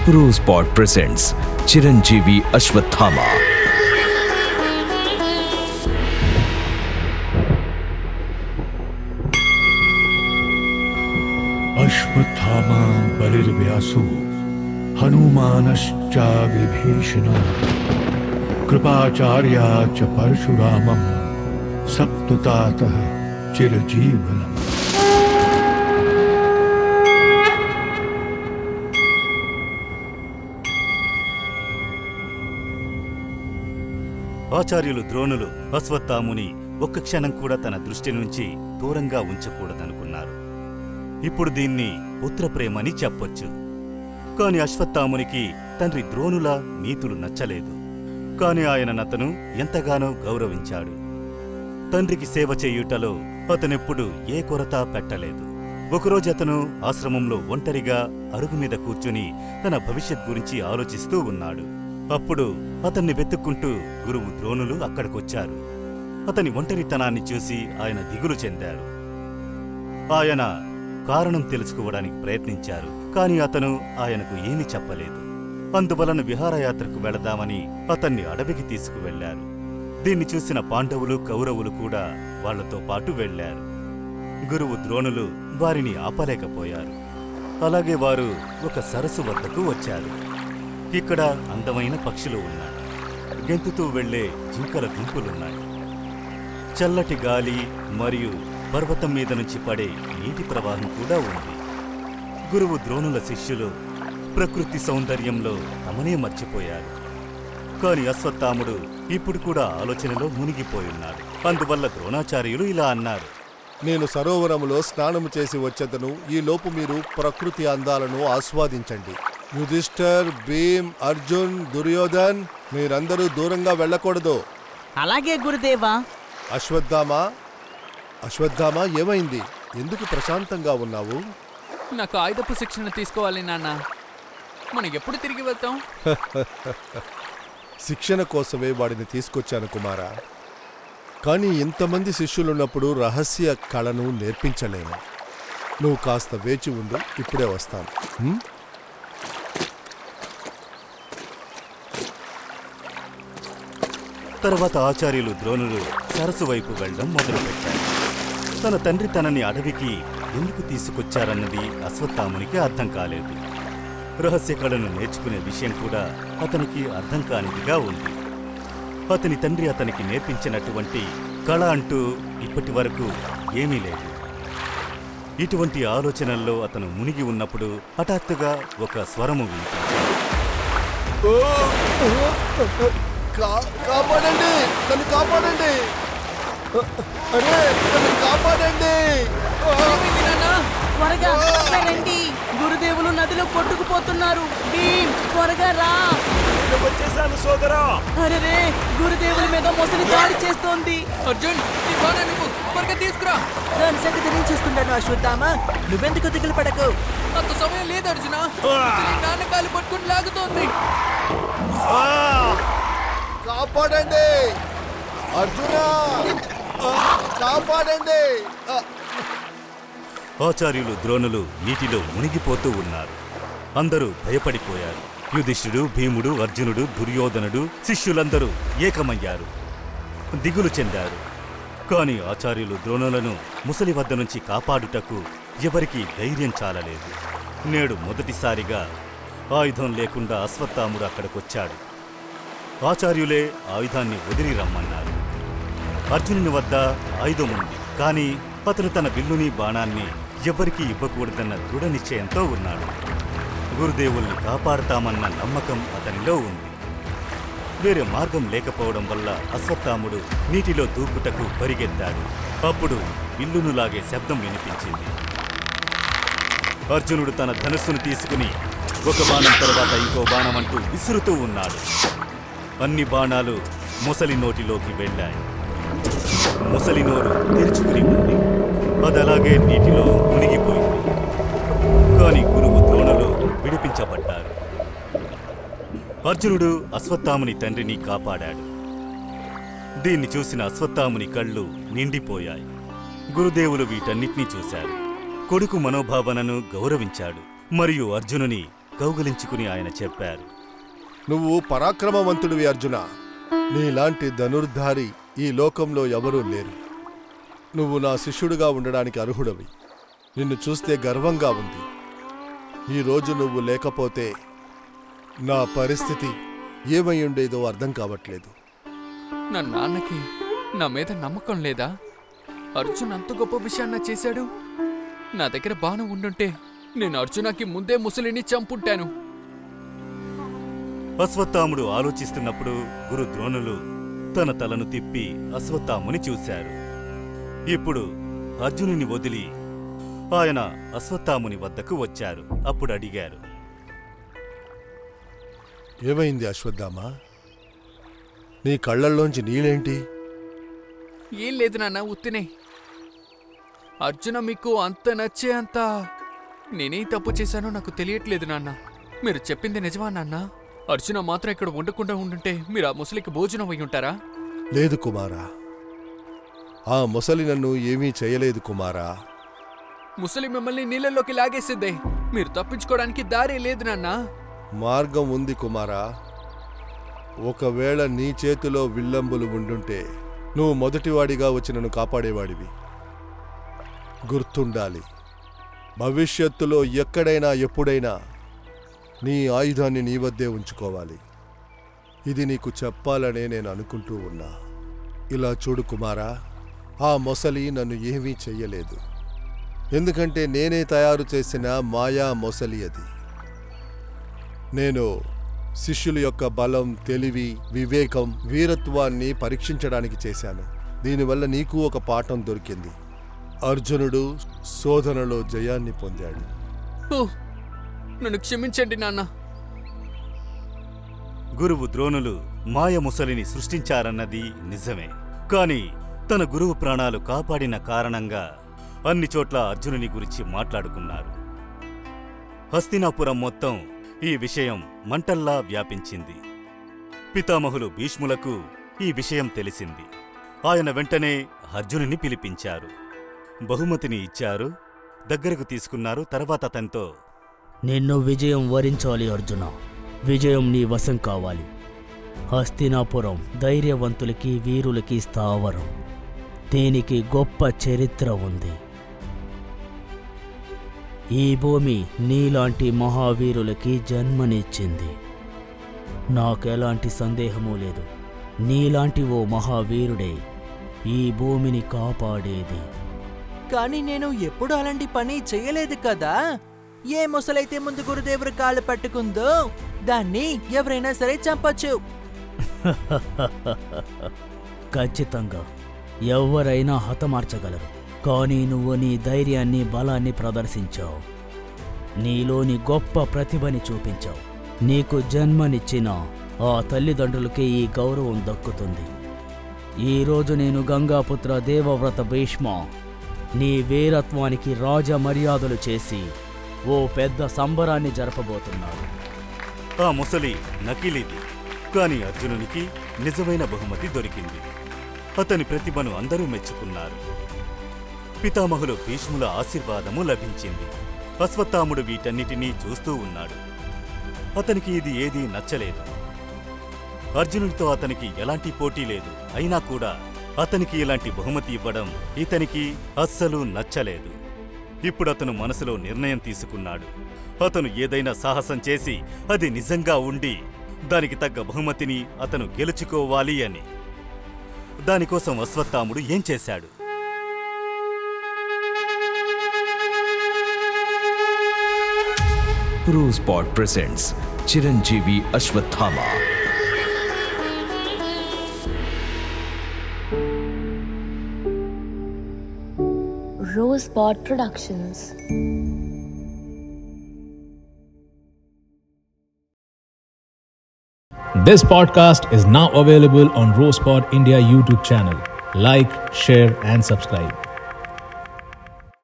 रोजपॉड presents Chiranjeevi Ashwatthama. Ashwatthama बलिर्व्यासो हनुमानश्च विभीषणः कृपाचार्या च परशुरामः सप्ततातः चिरजीवनम्। ఆచార్యులు ద్రోణులు అశ్వత్థాముని ఒక్క క్షణం కూడా తన దృష్టి నుంచి దూరంగా ఉంచకూడదనుకున్నారు. ఇప్పుడు దీన్ని పుత్రప్రేమని చెప్పొచ్చు. కాని అశ్వత్థామునికి తండ్రి ద్రోణుల నీతులు నచ్చలేదు. కాని ఆయననతను ఎంతగానో గౌరవించాడు. తండ్రికి సేవ చేయుటలో అతనెప్పుడు ఏ కొరత పెట్టలేదు. ఒకరోజు అతను ఆశ్రమంలో ఒంటరిగా అరుగు మీద కూర్చుని తన భవిష్యత్ గురించి ఆలోచిస్తూ ఉన్నాడు. అప్పుడు అతన్ని వెతుక్కుంటూ గురువు ద్రోణులు అక్కడికొచ్చారు. అతని ఒంటరితనాన్ని చూసి ఆయన దిగులు చెందారు. ఆయన కారణం తెలుసుకోవడానికి ప్రయత్నించారు. కాని అతను ఆయనకు ఏమీ చెప్పలేదు. అందువలన విహారయాత్రకు వెళదామని అతన్ని అడవికి తీసుకువెళ్లారు. దీన్ని చూసిన పాండవులు కౌరవులు కూడా వాళ్లతో పాటు వెళ్లారు. గురువు ద్రోణులు వారిని ఆపలేకపోయారు. అలాగే వారు ఒక సరస్సు వద్దకు వచ్చారు. ఇక్కడ అందమైన పక్షులు ఉన్నాయి. గెంతుతూ వెళ్లే జింకల గుంపులున్నాయి. చల్లటి గాలి మరియు పర్వతం మీద నుంచి పడే నీటి ప్రవాహం కూడా ఉంది. గురువు ద్రోణుల శిష్యులు ప్రకృతి సౌందర్యంలో తమనే మర్చిపోయారు. కాని అశ్వత్థాముడు ఇప్పుడు కూడా ఆలోచనలో మునిగిపోయున్నాడు. అందువల్ల ద్రోణాచార్యులు ఇలా అన్నారు: నేను సరోవరములో స్నానము చేసి వచ్చేదను. ఈ లోపు మీరు ప్రకృతి అందాలను ఆస్వాదించండి. యుధిష్ఠర్, భీమ్, అర్జున్, దుర్యోధన్ మీరందరూ దూరంగా వెళ్ళకూడదు. అలాగే గురుదేవా. అశ్వత్థామా ఏమైంది? ఎందుకు ప్రశాంతంగా ఉన్నావు? నాకు ఆయుధపు శిక్షణ తీసుకోవాలి నాన్న. మనం ఎప్పుడు తిరిగి వెళ్తాం? శిక్షణ కోసమే వాడిని తీసుకొచ్చాను కుమారా. కానీ ఇంతమంది శిష్యులున్నప్పుడు రహస్య కళను నేర్పించలేము. నువ్వు కాస్త వేచి ఉండు, ఇప్పుడే వస్తాను. తర్వాత ఆచార్యులు ద్రోణులు సరస్సు వైపు వెళ్లడం మొదలుపెట్టారు. తన తండ్రి తనని అడవికి ఎందుకు తీసుకొచ్చారన్నది అశ్వత్థామునికి అర్థం కాలేదు. రహస్య కళను నేర్చుకునే విషయం కూడా అతనికి అర్థం కానిదిగా ఉంది. అతని తండ్రి అతనికి నేర్పించినటువంటి కళ అంటూ ఇప్పటి వరకు ఏమీ లేదు. ఇటువంటి ఆలోచనల్లో అతను మునిగి ఉన్నప్పుడు హఠాత్తుగా ఒక స్వరము వినిపించింది. కాపాడండి, నన్ను కాపాడండి, అరే నన్ను కాపాడండి. త్వరగా రండి, గురుదేవులు నదిలో కొట్టుకుపోతున్నారు. భీమ్, త్వరగా రా. వచ్చేసాను సోదరా. అరే, గురుదేవుల మీద మొసలి దాడి చేస్తోంది. అర్జున్, నీ బాణాన్ని త్వరగా తీసుకురా. దాని సంగతి నేను చూసుకుంటాను అశ్వత్థామా, నువ్వెందుకు దిగులు పడకు. అంత సమయం లేదు అర్జున. నాన్న కాలు పట్టుకుని లాగుతోంది. కాపాడండి అర్జున, కాపాడండి. ఆచార్యులు ద్రోణులు నీటిలో మునిగిపోతూ ఉన్నారు. అందరూ భయపడిపోయారు. యుధిష్ఠుడు, భీముడు, అర్జునుడు, దుర్యోధనుడు శిష్యులందరూ ఏకమయ్యారు, దిగులు చెందారు. కాని ఆచార్యులు ద్రోణులను ముసలి వద్ద నుంచి కాపాడుటకు ఎవరికీ ధైర్యం చాలలేదు. నేడు మొదటిసారిగా ఆయుధం లేకుండా అశ్వత్థాముడు అక్కడికొచ్చాడు. ఆచార్యులే ఆయుధాన్ని వదిలి రమ్మన్నారు. అర్జునుని వద్ద ఆయుధం ఉంది, కాని అతను తన విల్లుని బాణాన్ని ఎవ్వరికీ ఇవ్వకూడదన్న దృఢ నిశ్చయంతో ఉన్నాడు. గురుదేవుల్ని కాపాడతామన్న నమ్మకం అతనిలో ఉంది. వేరే మార్గం లేకపోవడం వల్ల అశ్వత్థాముడు నీటిలో దూకుటకు పరిగెత్తాడు. అప్పుడు విల్లును లాగే శబ్దం వినిపించింది. అర్జునుడు తన ధనుస్సును తీసుకుని ఒక బాణం తర్వాత ఇంకో బాణం అంటూ విసురుతూ ఉన్నాడు. అన్ని బాణాలు ముసలి నోటిలోకి వెళ్ళాయి. ముసలి నోరు తెరుచుకుని ఉంది. అదలాగే నీటిలో మునిగిపోయింది. కాని గురువు ద్రోణులు విడిపించబడ్డారు. అర్జునుడు అశ్వత్థాముని తండ్రిని కాపాడాడు. దీన్ని చూసిన అశ్వత్థాముని కళ్ళు నిండిపోయాయి. గురుదేవులు వీటన్నిటినీ చూశారు. కొడుకు మనోభావనను గౌరవించాడు. మరియు అర్జునుని కౌగిలించుకుని ఆయన చెప్పారు. నువ్వు పరాక్రమవంతుడివి అర్జున. నీలాంటి ధనుర్ధారి ఈ లోకంలో ఎవరూ లేరు. నువ్వు నా శిష్యుడిగా ఉండడానికి అర్హుడవి. నిన్ను చూస్తే గర్వంగా ఉంది. ఈరోజు నువ్వు లేకపోతే నా పరిస్థితి ఏమై ఉండేదో అర్థం కావట్లేదు. నా నాన్నకి నా మీద నమ్మకం లేదా? అర్జున్ అంత గొప్ప విషయాన్న చేశాడు. నా దగ్గర బాణం ఉండుంటే నేను అర్జునకి ముందే ముసలిని చంపుంటాను. అశ్వత్థాముడు ఆలోచిస్తున్నప్పుడు గురు ద్రోణులు తన తలను తిప్పి అశ్వత్థాముని చూశారు. ఇప్పుడు అర్జునుని వదిలి ఆయన అశ్వత్థాముని వద్దకు వచ్చారు. అప్పుడు అడిగారు, ఏమైంది అశ్వత్థామా? నీ కళ్ళల్లోంచి నీళ్ళేంటి? ఏం లేదు నాన్న, ఉత్తినే. అర్జున మీకు అంత నచ్చే అంత నేనేం తప్పు చేశానో నాకు తెలియట్లేదు నాన్న. మీరు చెప్పింది నిజమా నాన్న? అర్జున మాత్రం ఇక్కడ ఉండకుండా ఉండుంటే మీరు ఆ ముసలికి భోజనం అయి ఉంటారా? లేదు కుమారా, ఆ ముసలి నన్ను ఏమీ చేయలేదు కుమారా. ముసలి మిమ్మల్ని నీళ్ళల్లోకి లాగేసిందే. మీరు తప్పించుకోవడానికి దారే లేదు నాన్న. మార్గం ఉంది కుమారా. ఒకవేళ నీ చేతిలో విల్లంబులు ఉండుంటే నువ్వు మొదటివాడిగా వచ్చి నన్ను కాపాడేవాడివి. గుర్తుండాలి, భవిష్యత్తులో ఎక్కడైనా ఎప్పుడైనా నీ ఆయుధాన్ని నీ వద్దే ఉంచుకోవాలి. ఇది నీకు చెప్పాలనే నేను అనుకుంటూ ఉన్నా. ఇలా చూడు కుమారా, ఆ మొసలి నన్ను ఏమీ చెయ్యలేదు. ఎందుకంటే నేనే తయారు చేసిన మాయా మొసలి అది. నేను శిష్యుల యొక్క బలం, తెలివి, వివేకం, వీరత్వాన్ని పరీక్షించడానికి చేశాను. దీనివల్ల నీకు ఒక పాఠం దొరికింది. అర్జునుడు శోధనలో జయాన్ని పొందాడు. ఓ, నన్ను క్షమించండి నాన్న. గురువు ద్రోణులు మాయ ముసలిని సృష్టించారన్నది నిజమే. కాని తన గురువు ప్రాణాలు కాపాడిన కారణంగా అన్ని చోట్ల అర్జునుని గురించి మాట్లాడుకున్నారు. హస్తినాపురం మొత్తం ఈ విషయం మంటల్లా వ్యాపించింది. పితామహులు భీష్ములకు ఈ విషయం తెలిసింది. ఆయన వెంటనే అర్జునుని పిలిపించారు. బహుమతిని ఇచ్చారు, దగ్గరకు తీసుకున్నారు. తర్వాత అతనితో, నిన్ను విజయం వరించాలి అర్జున. విజయం నీ వశం కావాలి. హస్తినాపురం ధైర్యవంతులకి, వీరులకి స్థావరం. దీనికి గొప్ప చరిత్ర ఉంది. ఈ భూమి నీలాంటి మహావీరులకి జన్మనిచ్చింది. నాకెలాంటి సందేహమూ లేదు, నీలాంటి ఓ మహావీరుడే ఈ భూమిని కాపాడేది. కానీ నేను ఎప్పుడు అలాంటి పని చేయలేదు కదా. ఏ ముసలైతే ముందు గురుదేవుడు కాళ్ళు పట్టుకుందో దాన్ని ఎవరైనా సరే చంపచ్చు. ఖచ్చితంగా ఎవరైనా హతమార్చగలరు. కానీ నువ్వు నీ ధైర్యాన్ని, బలాన్ని ప్రదర్శించావు. నీలోని గొప్ప ప్రతిభని చూపించావు. నీకు జన్మనిచ్చిన ఆ తల్లిదండ్రులకి ఈ గౌరవం దక్కుతుంది. ఈరోజు నేను గంగాపుత్ర దేవవ్రత భీష్మ నీ వీరత్వానికి రాజ మర్యాదలు చేసి ఓ పెద్ద సంబరాన్ని జరపబోతున్నాడు. ఆ ముసలి నకిలీది. కాని అర్జునునికి నిజమైన బహుమతి దొరికింది. అతని ప్రతిభను అందరూ మెచ్చుకున్నారు. పితామహులు భీష్ముల ఆశీర్వాదము లభించింది. అశ్వత్థాముడు వీటన్నిటినీ చూస్తూ ఉన్నాడు. అతనికి ఇది ఏదీ నచ్చలేదు. అర్జునుడితో అతనికి ఎలాంటి పోటీ లేదు. అయినా కూడా అతనికి ఇలాంటి బహుమతి ఇవ్వడం ఇతనికి అస్సలు నచ్చలేదు. ఇప్పుడు అతను మనసులో నిర్ణయం తీసుకున్నాడు. అతను ఏదైనా సాహసం చేసి అది నిజంగా ఉండి దానికి తగ్గ బహుమతిని అతను గెలుచుకోవాలి అని. దానికోసం అశ్వత్థాముడు ఏం చేశాడు? RosePod presents Chiranjeevi Ashwathama. RosePod Productions. This podcast is now available on RosePod India YouTube channel. Like, share and subscribe.